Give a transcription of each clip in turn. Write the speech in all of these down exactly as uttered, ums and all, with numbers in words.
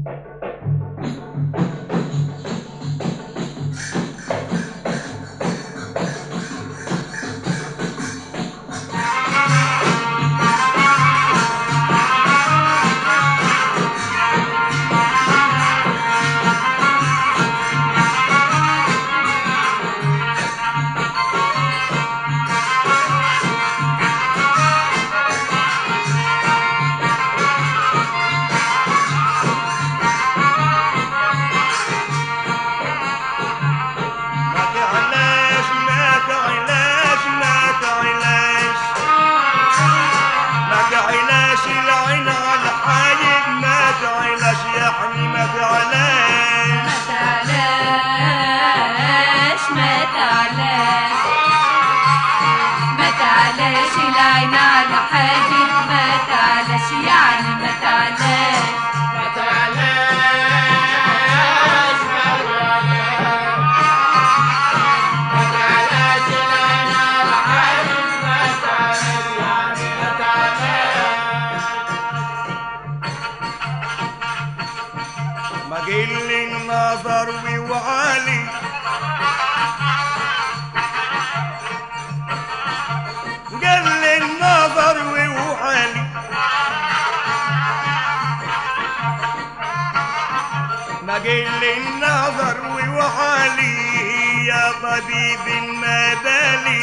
مجل النظر ووعالي يا طبيب ما بالي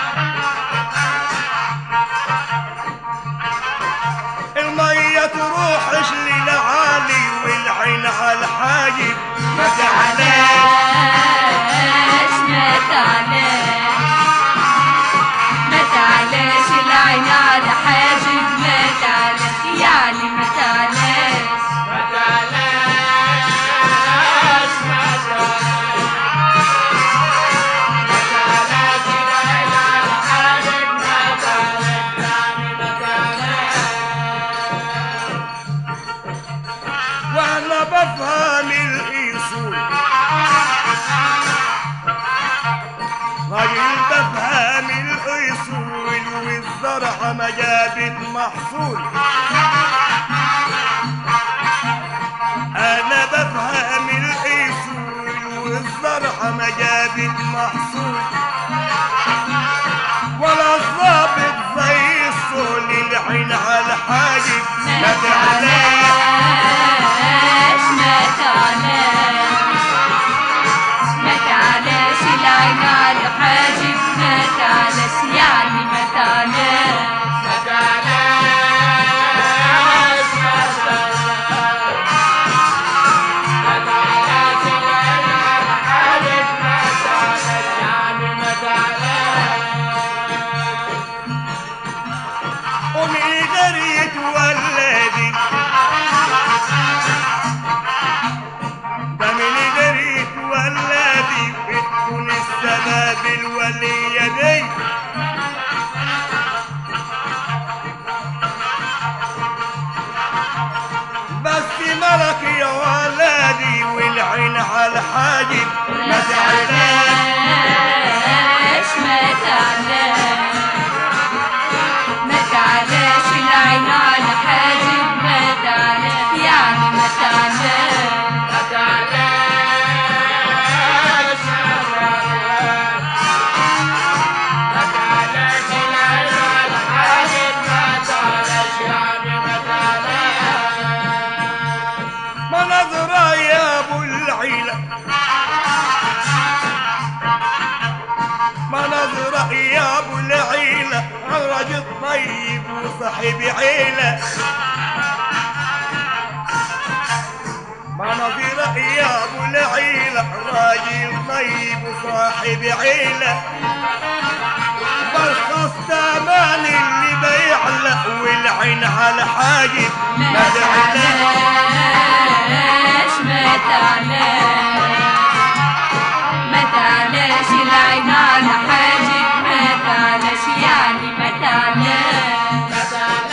المية تروحش للعالي والعين على الحاجب ما تعلاش ما تعلاش ما تعلاش العين على الحاجب ما تعلاش يعني ما تعلاش ما تعلاش بفهم الأصول راجل بفهم الأصول والزرع ما جابت محصول أنا بفهم الأصول والزرع ما جابت محصول ولا الظابط زي الصول العين على حاجب ما تعلاش ما تعلاش ما تعلاش العين على حاجب ما تعلاش يعني ما تعلاش ما تعلاش ما تعلاش العين على حاجب ما تعلاش يعني ما تعلاش قومي دريت ولدي السبب الولية دي بس ملك يا ولدي والعين على حاجب ما تعلاش ما تعلاش ما تعلاش العين على حاجب ما تعلاش يعني ما تعلاش ما تعلاش مناظرة يا ابو العيلة راجل طيب وصاحب عيلة مناظرة يا ابو العيلة راجل طيب وصاحب عيلة برخص تمن اللي بيعلق والعين على حاجب ما تعلاش ما تعلاش ما تعلاش العين على حاجب ما تعلاش يعني ما تعلاش ما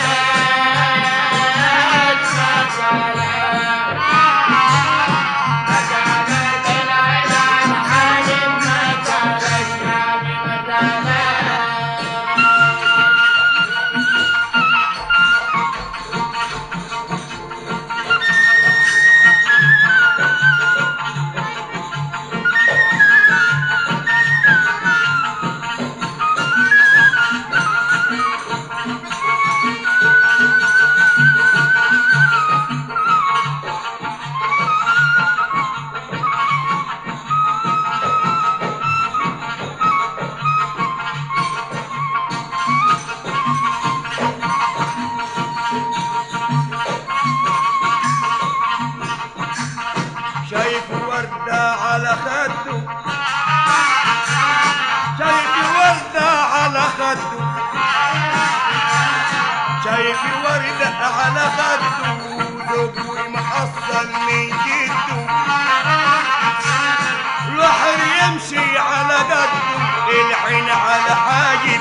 تعلاش ما تعلاش ما تعلاش العين على حاجب ما تعلاش يعني ما تعلاش على خده شايف وردة على خده شايف وردة على خده ذوق محصل من جده البحر يمشي على قده العين على حاجة